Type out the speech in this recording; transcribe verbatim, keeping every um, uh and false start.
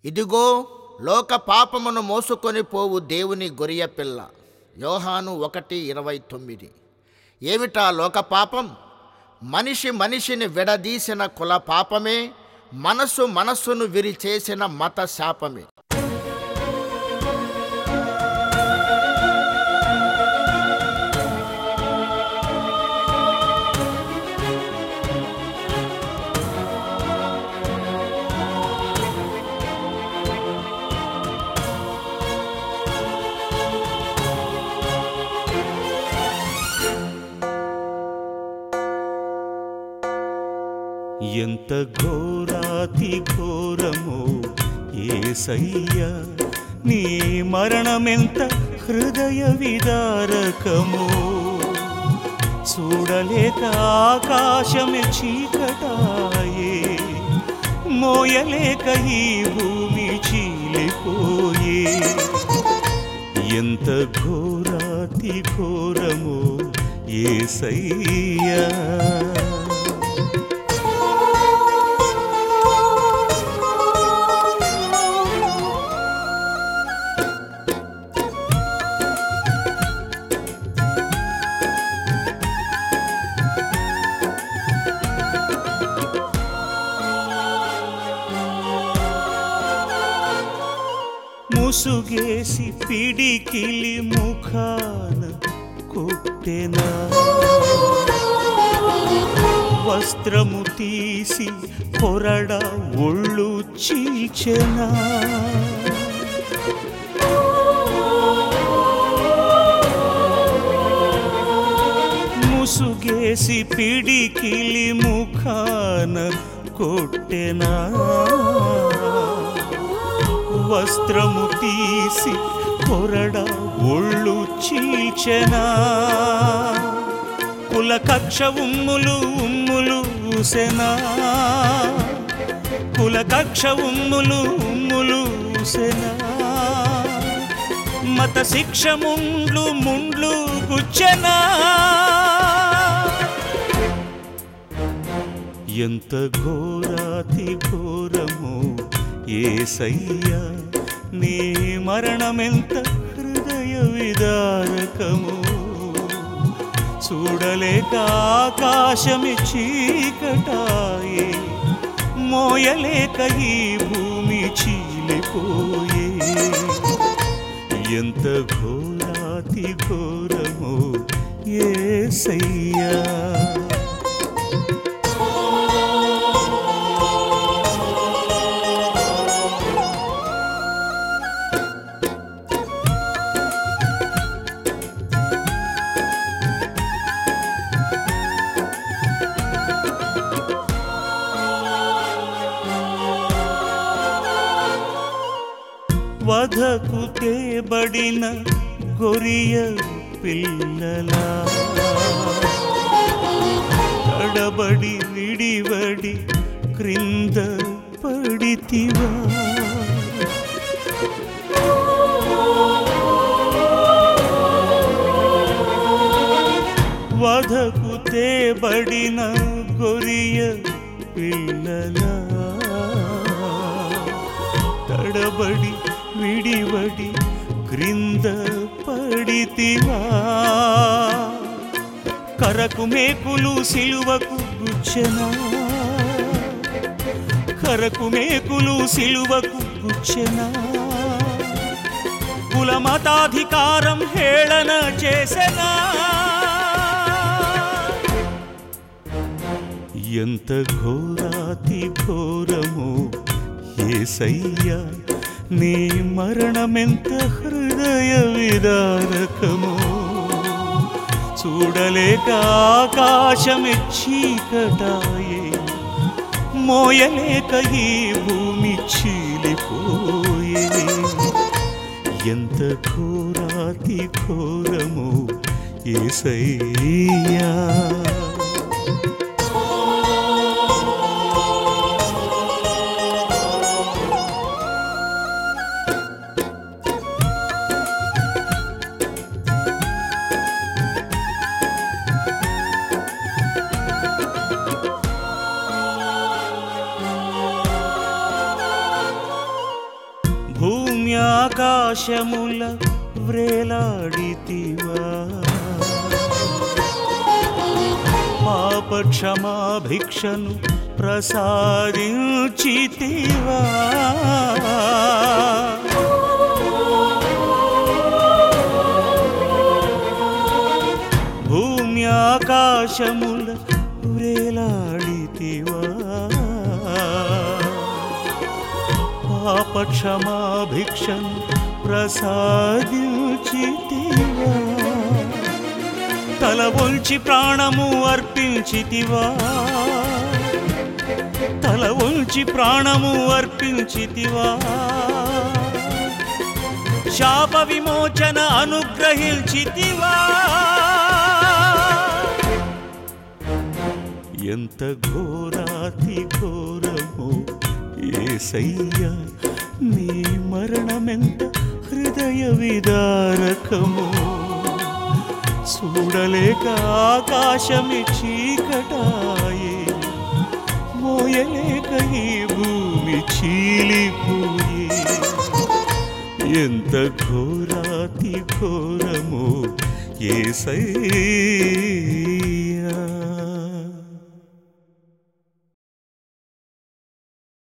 ఇదిగో లోక పాపమును మోసుకొని పోవు దేవుని గొర్రె పిల్ల. యోహాను ఒకటి ఇరవై తొమ్మిది. ఏమిటా లోక పాపం? మనిషి మనిషిని విడదీసిన కుల పాపమే, మనస్సు మనస్సును విరిచేసిన మత శాపమే. ఎంత ఘోరాతి ఘోరమో యేసయ్యా, నీ మరణమెంత హృదయ విదారకమో. చూడలేక ఆకాశమే చీకటాయే, మోయలేక ఈ భూమి చీలిపోయే. ఎంత ఘోరాతి ఘోరమో యేసయ్యా. ముసుగేసి పిడికిలి ముఖాన కొట్టెనా, వస్త్రము తీసి కొరడ ఒళ్ళు చీల్చెనా. ముసుగేసి పిడికిలి ముఖాన కొట్టెనా, వస్త్రము తీసి కొరడ ఒళ్ళు చీల్చెనా. కుల కక్ష ఉమ్ములు ఉమ్ములు ఊసెనా, కుల కక్ష ఉమ్ములు ఉమ్ములు ఊసెనా. మత శిక్ష ముండ్లు ముండ్లు గుచ్చెనా. ఎంత ఘోరాతి ఘోరమో యేసయ్యా, నీ మరణమెంత హృదయ విదారకమో. చూడలేక ఆకాశమే చీకటాయే, మోయలేక ఈ భూమి చీలిపోయే. ఎంత ఘోరాతి ఘోరమో యేసయ్యా. వధకు తేబడిన గొర్రె పిల్లలా, తడబడి విడివడి క్రింద పడితివా. వధకు తేబడిన గొర్రె పిల్లలా, తడబడి విడివడి క్రింద పడితివా. కరకు మేకులు సిలువకు గుచ్చెనా, కరకు మేకులు సిలువకు గుచ్చెనా. కుల మతాధికారం హేళన చేసెనా. ఎంత ఘోరాతి ఘోరమో యేసయ్యా, నీ మరణమెంత హృదయ విదారకమో. చూడలేక ఆకాశమే చీకటాయే, మోయలేక ఈ భూమి చీలిపోయే. ఎంత ఘోరాతి ఘోరమో యేసయ్యా. భూమి ఆకాశముల వ్రేలాడితివా పాప క్షమాభిక్షను ప్రసాదించితివా భూమి ఆకాశముల వ్రేలాడితివా పాప క్షమాభిక్షను ప్రసాదించితివా తల వంచి ప్రాణము అర్పించితివా తల వంచి ప్రాణము అర్పించితివా శాప విమోచన అనుగ్రహించితివా ఎంత ఘోరాతి ఘోరమో యేసయ్యా నీ మరణమెంత హృదయ విదారకమో చూడలేక ఆకాశమి చీకటాయే మోయలేక ఈ భూమి చీలిపోయే ఎంత ఘోరాతి ఘోరమో యేసయ్యా